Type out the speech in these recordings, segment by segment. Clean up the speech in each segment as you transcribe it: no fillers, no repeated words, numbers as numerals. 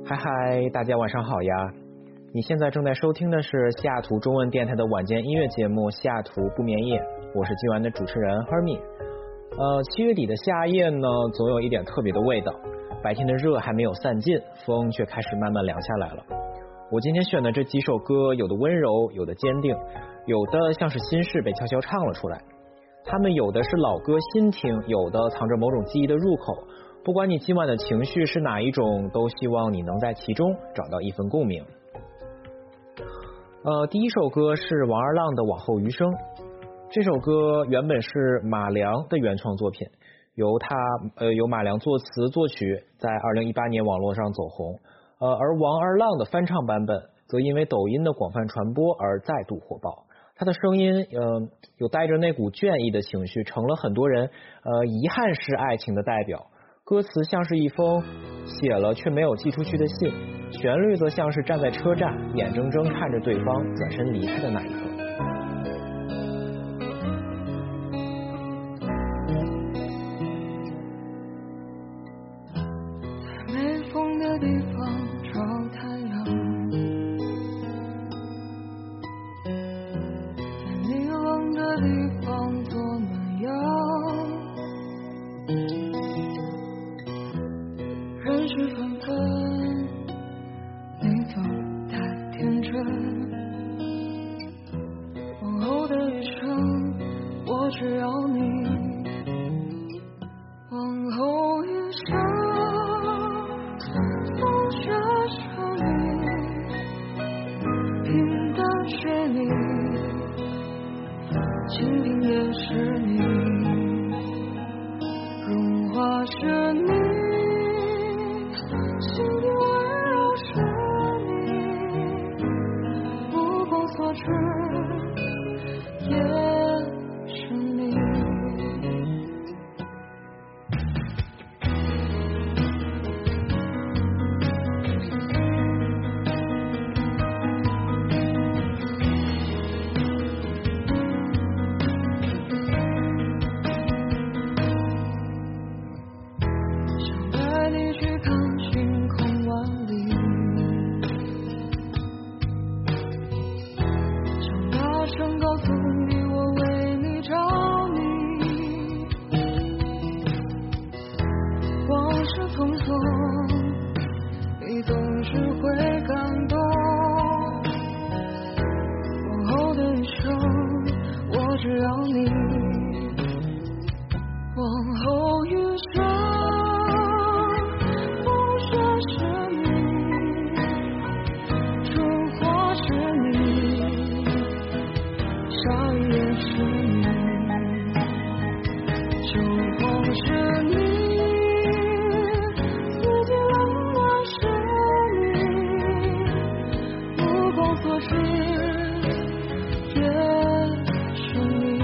嗨嗨，大家晚上好呀！你现在正在收听的是西雅图中文电台的晚间音乐节目《西雅图不眠夜》，我是今晚的主持人 Hermie。7月底的夏夜呢，总有一点特别的味道。白天的热还没有散尽，风却开始慢慢凉下来了。我今天选的这几首歌，有的温柔，有的坚定，有的像是心事被悄悄唱了出来。他们有的是老歌新听，有的藏着某种记忆的入口。不管你今晚的情绪是哪一种，都希望你能在其中找到一份共鸣。第一首歌是王二浪的《往后余生》。这首歌原本是马良的原创作品，由马良作词作曲，在2018年网络上走红。而王二浪的翻唱版本则因为抖音的广泛传播而再度火爆。他的声音有带着那股倦意的情绪，成了很多人遗憾式爱情的代表。歌词像是一封写了却没有寄出去的信，旋律则像是站在车站，眼睁睁看着对方转身离开的那一刻。 没风的地方找太阳，在你冷的地方做暖阳。人世纷纷，你总太天真。往后的余生，我只要你。往后余生，风雪是你，平淡是你，倾听也是你，融化是你，心底温柔是你，目光所至也是你。你总是会感动，往后的余生，我只要你。往后余生，风雪是你，春花是你，夏雨也是你，秋风是你。所知也是你。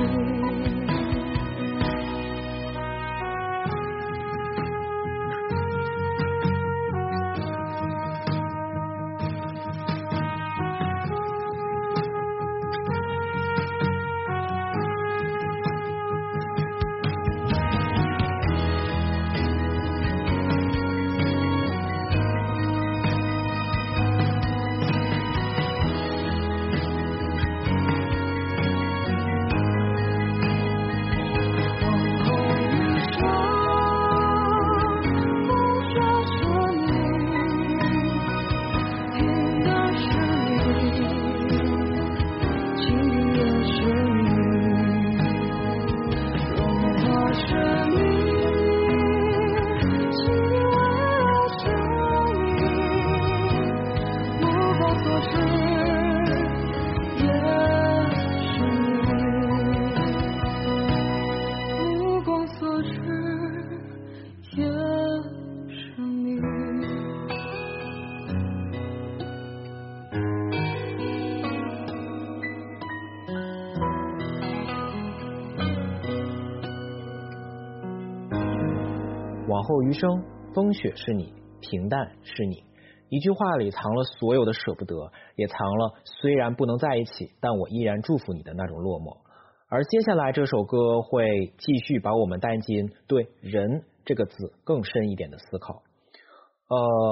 往后余生，风雪是你，平淡是你。一句话里藏了所有的舍不得，也藏了虽然不能在一起，但我依然祝福你的那种落寞。而接下来这首歌会继续把我们带进对人这个字更深一点的思考。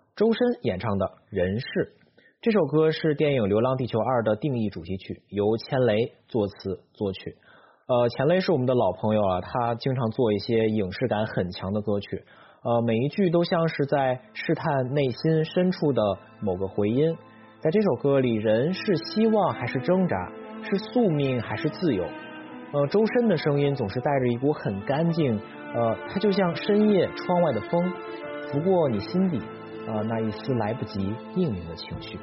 周深演唱的《人世》。这首歌是电影《流浪地球2》的定义主题曲，由钱雷作词作曲。钱雷是我们的老朋友啊，他经常做一些影视感很强的歌曲，每一句都像是在试探内心深处的某个回音。在这首歌里，人是希望还是挣扎，是宿命还是自由？周深的声音总是带着一股很干净，它就像深夜窗外的风，拂过你心底那一丝来不及命名的情绪。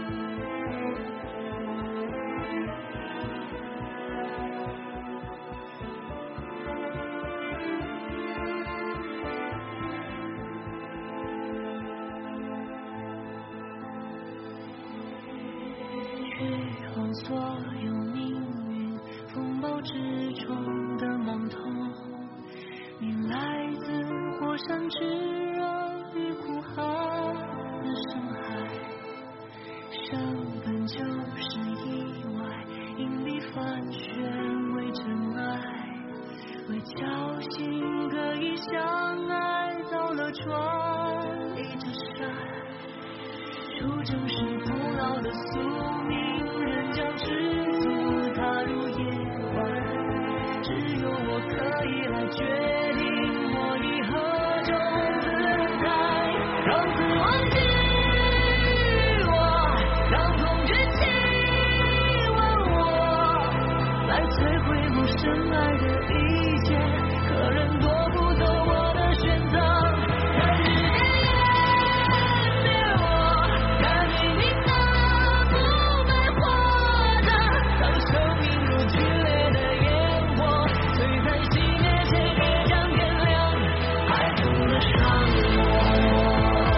去往所有命运风暴之中的盲痛，你来自火山炙热与苦寒的深海，生本就是意外，引力盘旋为真爱，为侥幸可以相爱，造了船离着山，出征是古老的宿命，人将赤足踏入夜晚，只有我可以来决定我以何种姿态，让死亡击我，让恐惧亲吻我，来摧毁我深爱的一切，可人夺不走我的选择，看日渐灭我，看你你的不被活着，让生命如剧烈的烟火，璀璨熄灭前也将点亮爱痛的伤我。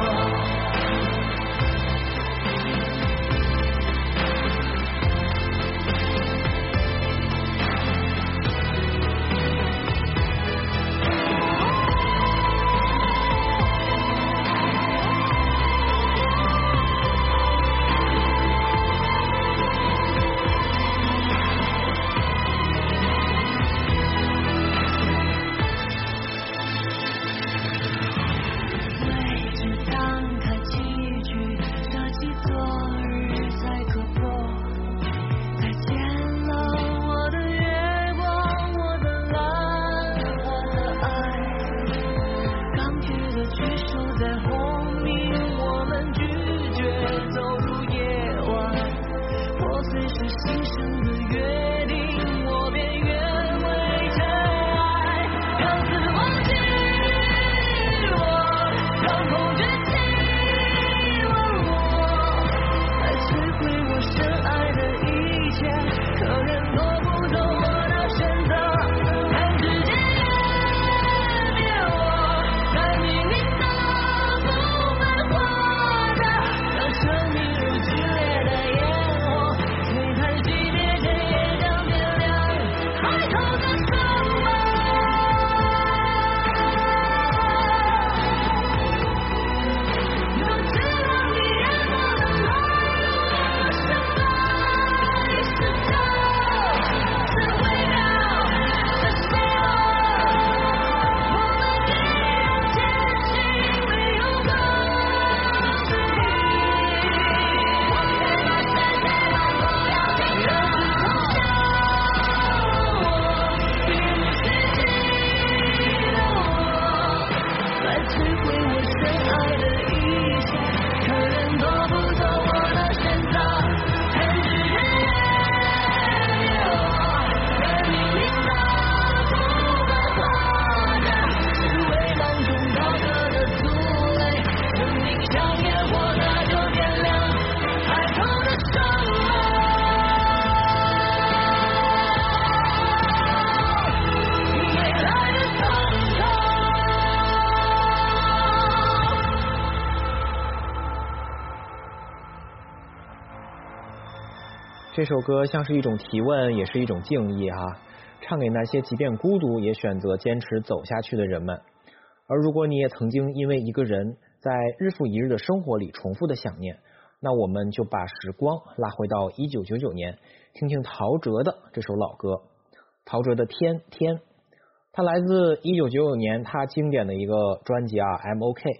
这首歌像是一种提问，也是一种敬意唱给那些即便孤独也选择坚持走下去的人们。而如果你也曾经因为一个人在日复一日的生活里重复的想念，那我们就把时光拉回到1999年，听听陶喆的这首老歌。陶喆的天天，它来自1999年他经典的一个专辑I'm OK。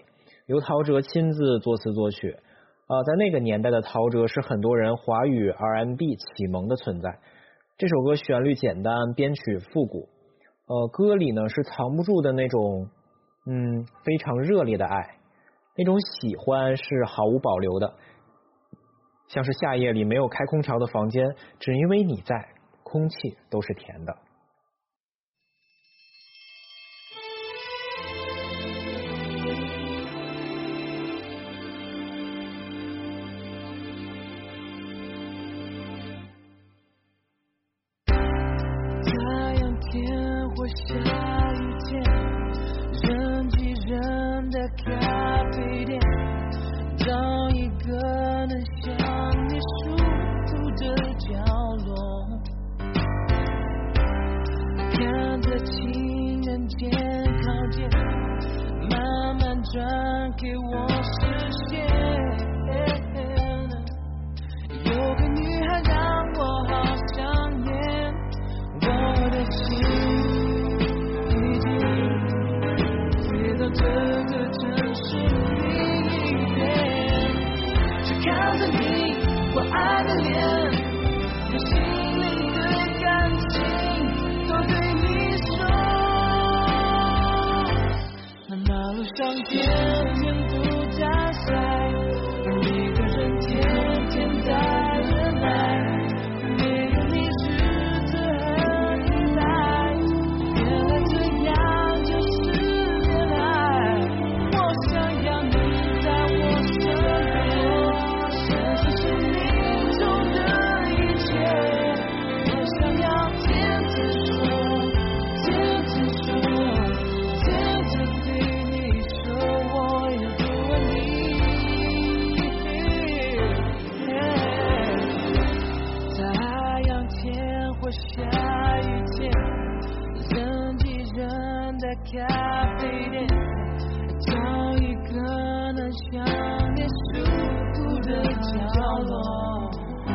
由陶喆亲自作词作曲。在那个年代的陶喆是很多人华语 R&B 启蒙的存在。这首歌旋律简单，编曲复古，歌里呢是藏不住的那种非常热烈的爱，那种喜欢是毫无保留的，像是夏夜里没有开空调的房间，只因为你在，空气都是甜的。 太阳天或下雨天，人挤人的咖啡店，找一个能向你舒服的角落，看着情人节靠近，慢慢转给我视线。有个女孩让我好想念，我的心已经飞到这个城市另一边，只看着你我爱的脸，把心里的感情都对你说。那马路上天天不再晒，一个人天天在忍耐，没有你日子很依赖，原来这样就是恋爱。我想要你在我身边，享受生命中的一切。我想要天天说，天天说，天天对你说我有多爱你。太阳天或下雨天，人挤人的咖啡店，找一个能向你舒服的角落，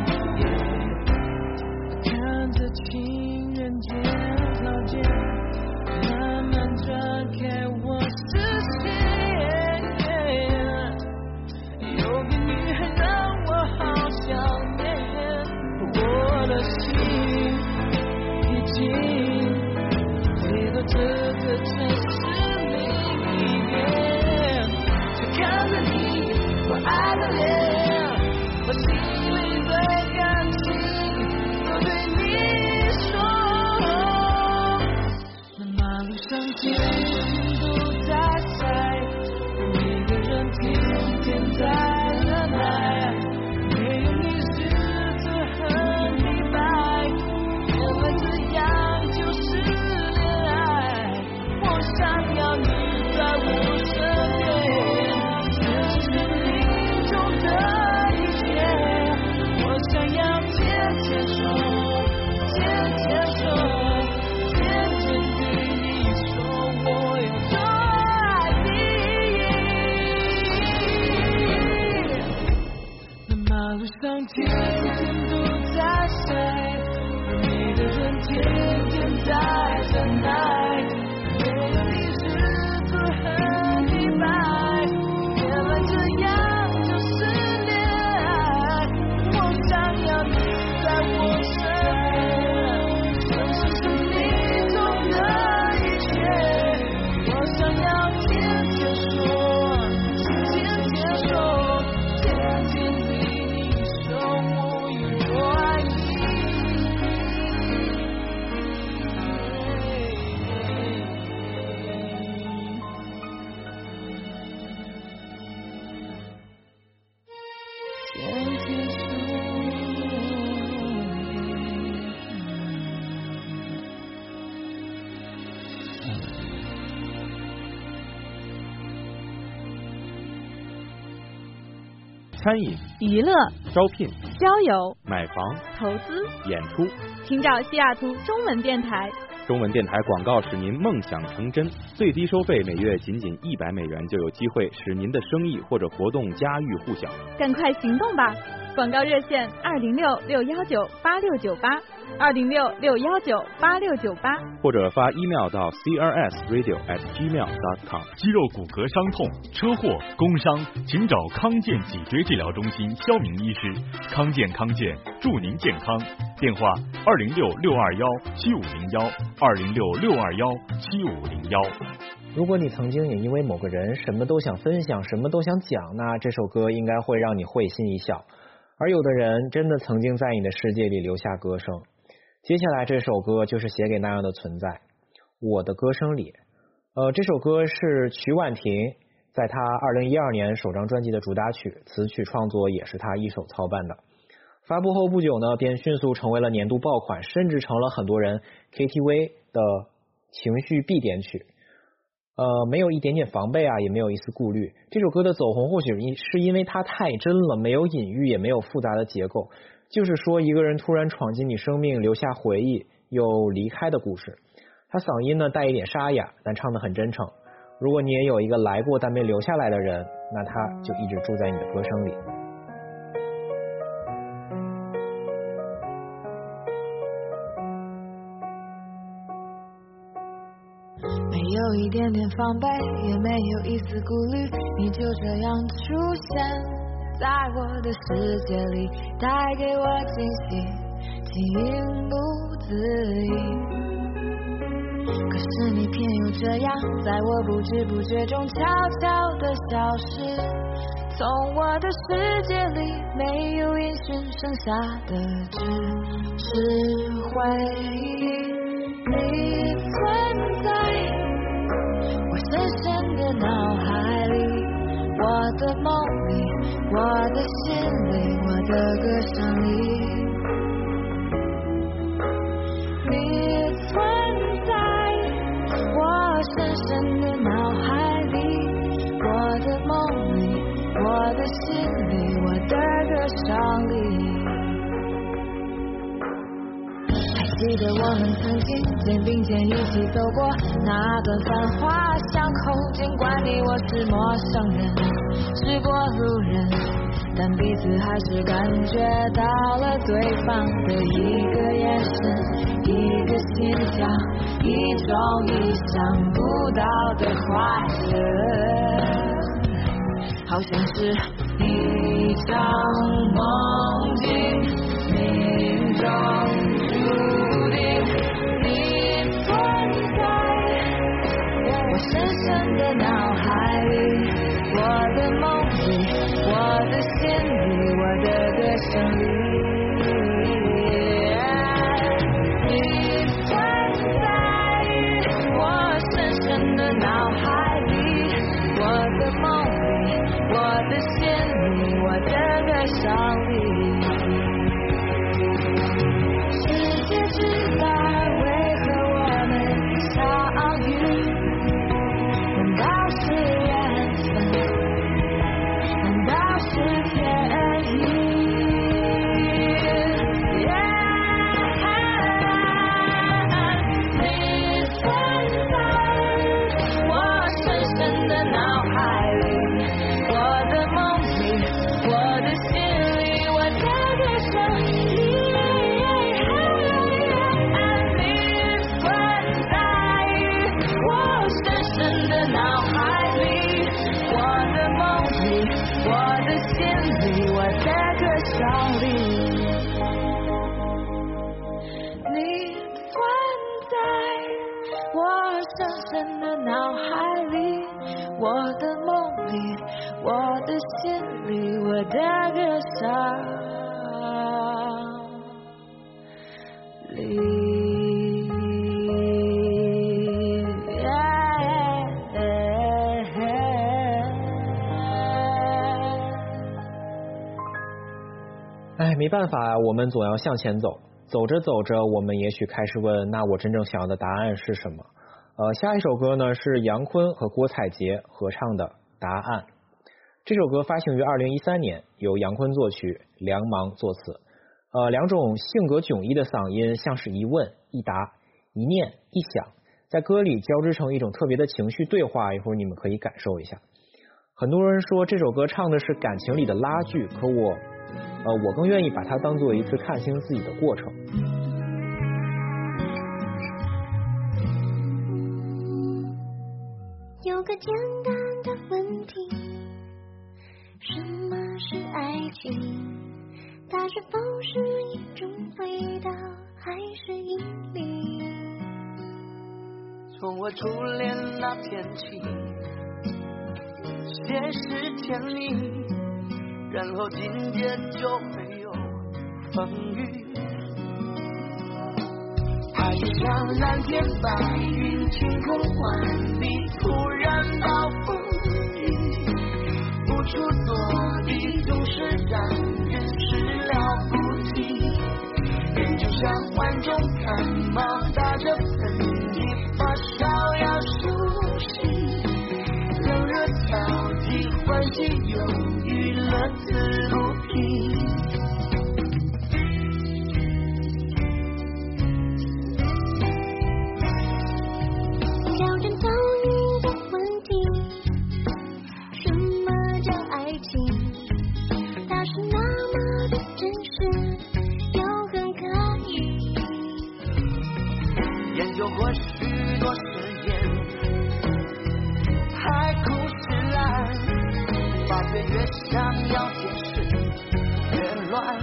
看着情人节靠近，慢慢转开我视线。有个女孩让我好想念，我的心已经飞到这个城市另一边，只看着你我爱的脸，把心里的感情都对你说。那马路上天天都在晒，一个人天天在忍耐，没有你日子很明白，原来这样就是恋爱。我想要你在我身边，这是生命中的一切。我想要天天说，天天说，天天对你说我有多爱你。那马路上天天都在晒，每个人天天在忍耐，没有你日子很明白，原来这样就是恋爱。我想要你在我身边，这是生命中的一切。我想要天天说，天天说，天天对你说我有多爱你。天天说。 餐饮、 娱乐、 招聘、 交友、 买房、 投资、 演出， 请找西雅图中文电台。 中文电台广告使您梦想成真，最低收费每月仅仅$100，就有机会使您的生意或者活动家喻户晓。 赶快行动吧！广告热线206-619-8698 206-619-8698， 或者发 email 到 crsradio@gmail.com。 肌肉骨骼伤痛、车祸、工伤，请找康健脊椎治疗中心肖明医师。康健祝您健康。电话206-621-7501，206-621-7501。 如果你曾经也因为某个人什么都想分享，什么都想讲，那这首歌应该会让你会心一笑。而有的人真的曾经在你的世界里留下歌声。接下来这首歌就是写给那样的存在，我的歌声里。这首歌是曲婉婷在她2012年首张专辑的主打曲，词曲创作也是她一手操办的。发布后不久呢，便迅速成为了年度爆款，甚至成了很多人 KTV 的情绪必点曲。没有一点点防备啊，也没有一丝顾虑。这首歌的走红或许是因为它太真了，没有隐喻，也没有复杂的结构，就是说一个人突然闯进你生命，留下回忆又离开的故事。他嗓音呢带一点沙哑，但唱得很真诚。如果你也有一个来过但没留下来的人，那他就一直住在你的歌声里。 没有一点点防备，也没有一丝顾虑，你就这样出现在我的世界里，带给我惊喜，情不自已。可是你偏又这样，在我不知不觉中悄悄地消失，从我的世界里没有音讯，剩下的只是回忆。你存在我深深的脑海里，我的梦里，我的心里，我的歌声里。你存在我深深的脑海里，我的梦里，我的心里，我的歌声里。记得我们曾经肩并肩一起走过那段繁华巷口，尽管你我是陌生人，是过路人，但彼此还是感觉到了对方的一个眼神，一个心跳，一种意想不到的快乐，好像是一场梦境，命中注定你存在我深深的脑海里，我的梦里，我的心里，我的歌声里。你存在我深深的脑海里，我的梦里，我的心里，我的歌声里。世界之大，为何我们相遇？难道是缘分？难道是天意？你存在我深深的脑海里，我的梦里，我的心里，我的歌声里。我的心里，我的歌声里，你存在我深深的脑海里，我的梦里，我的心里，我的歌声里。 没办法，我们总要向前走，走着走着，我们也许开始问，那我真正想要的答案是什么？下一首歌呢是杨坤和郭采洁合唱的《答案》。这首歌发行于2013年，由杨坤作曲，梁芒作词。两种性格迥异的嗓音，像是一问一答，一念一想，在歌里交织成一种特别的情绪对话，一会儿你们可以感受一下。很多人说这首歌唱的是感情里的拉锯，可我更愿意把它当做一次看清自己的过程。 个简单的问题，什么是爱情？它是否是一种味道，还是引力？ 从我初恋那天起，先是甜蜜，然后紧接就会有风雨。爱像蓝天白云，晴空万里，突然暴风雨，无处躲避，总是让人始料不及。人就像患重感冒，打着喷嚏，发烧要休息，冷热交替，欢喜忧郁，乐此不疲。过许多誓言，海枯石烂，发觉越想要解释越乱。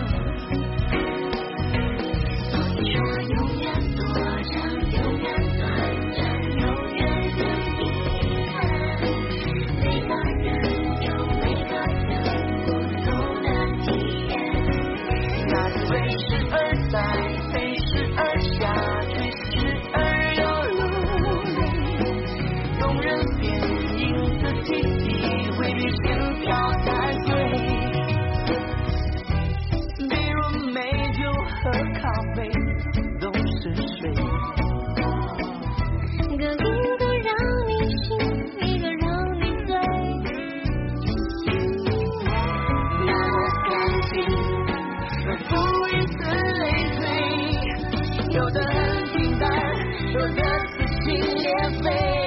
所以说永远多长，永远短暂，永远的遗憾。每个人有每个人不同的体验， 那随时而在，飞时而下，追时而未必先飘才对，比如美酒和咖啡都是水， 一个让你醒，一个让你醉，那么感情反复如此累赘，有的很平淡，有的撕心裂肺。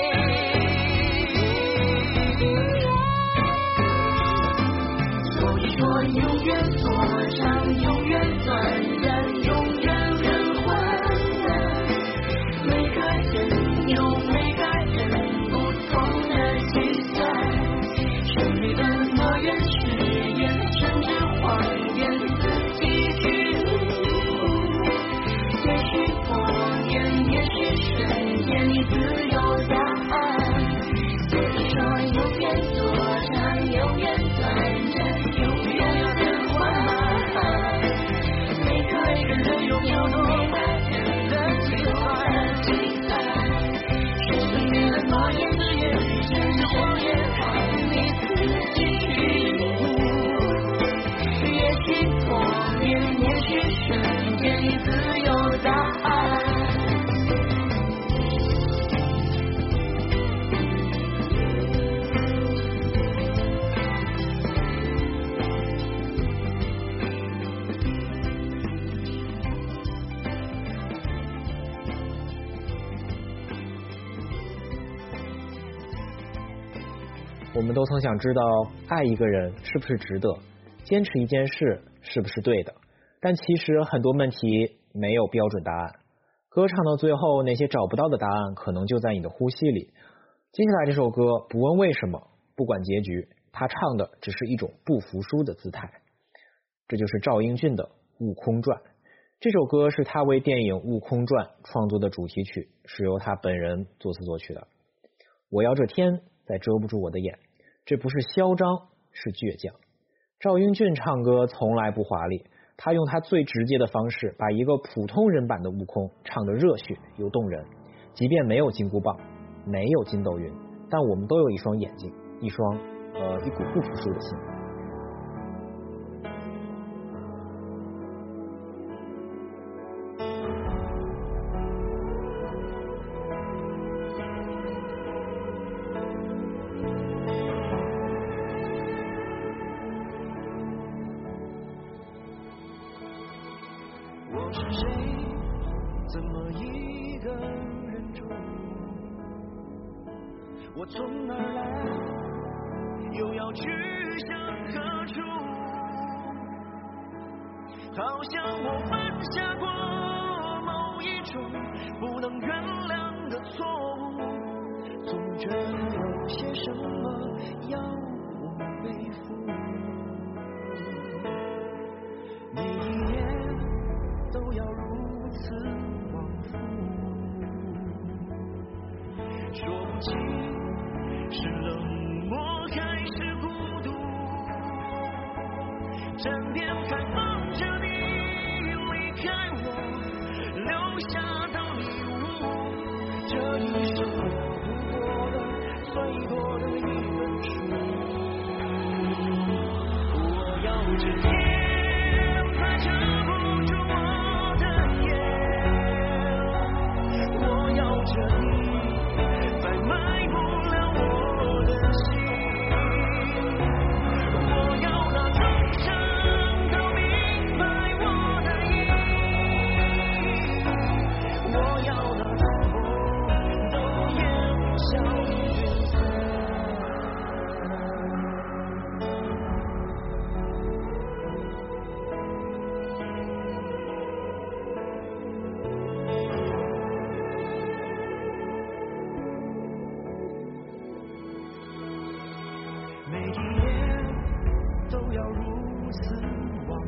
我永远多长，永远短暂，永远很缓慢。每个人有每个人不同的计算，生命的诺言、誓言，甚至谎言，自己去悟。也许多年，也许瞬间，你自有答案。所以说，永远多长，永远短暂。 我们都曾想知道，爱一个人是不是值得，坚持一件事是不是对的，但其实很多问题没有标准答案。歌唱到最后，那些找不到的答案可能就在你的呼吸里。接下来这首歌不问为什么，不管结局，他唱的只是一种不服输的姿态。这就是赵英俊的《悟空传》。这首歌是他为电影《悟空传》创作的主题曲，是由他本人作词作曲的。我要这天再遮不住我的眼，这不是嚣张，是倔强。赵英俊唱歌从来不华丽，他用他最直接的方式，把一个普通人版的悟空唱得热血又动人。即便没有金箍棒，没有筋斗云，但我们都有一双眼睛，一股不服输的心。 我是谁？怎么一个人住？我从哪儿来？又要去向何处？好像我犯下过某一种不能原谅的错误，总觉得有些什么要我背负？每一夜都要如此往复，说不清是冷漠还是孤独，枕边还放着你离开我留下的礼物，这一生我度过的最多的一本书。我要这天才遮不住我的眼，我要这你才埋不了我的心，我要那终生都明白我的意，我要那重逢都烟消云散。每一夜都要如此往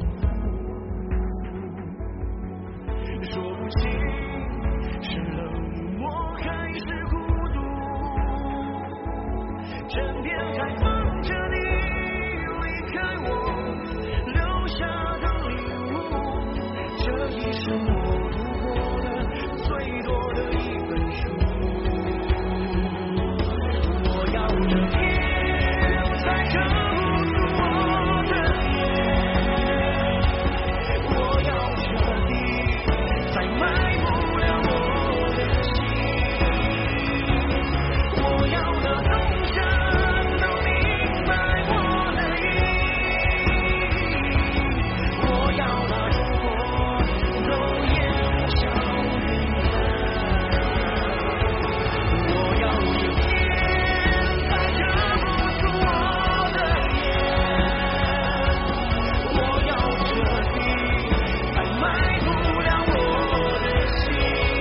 复，说不清是冷漠还是孤独，枕边还放着你离开我留下的礼物，这一生我读过的最多的一本书。我要这天才遮不住我的眼，我要这地才埋不了我的心，我要那终生都明白我的意，我要那重逢都烟消云散，我要这天才遮不住我的眼，我要这地才埋不了我的心，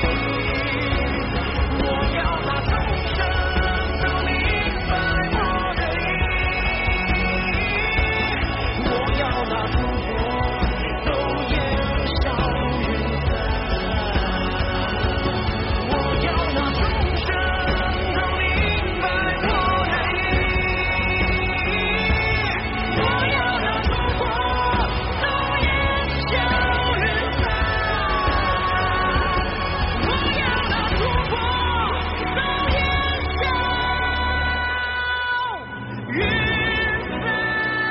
我要那终生都明白我的意，我要那重逢都烟消云散，我要那终生都明白我的意，我要那重逢都烟消云散，我要那重逢都烟消云散。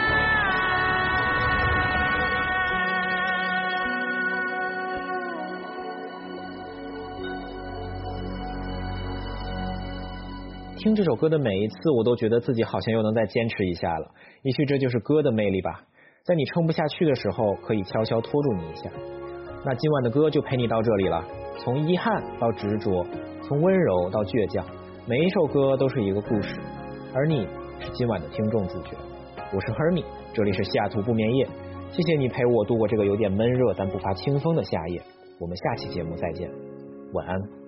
听这首歌的每一次，我都觉得自己好像又能再坚持一下了。也许这就是歌的魅力吧，在你撑不下去的时候，可以悄悄拖住你一下。那今晚的歌就陪你到这里了，从遗憾到执着，从温柔到倔强，每一首歌都是一个故事，而你是今晚的听众主角。我是 Hermie， 这里是下图不眠夜，谢谢你陪我度过这个有点闷热但不乏清风的夏夜。我们下期节目再见，晚安。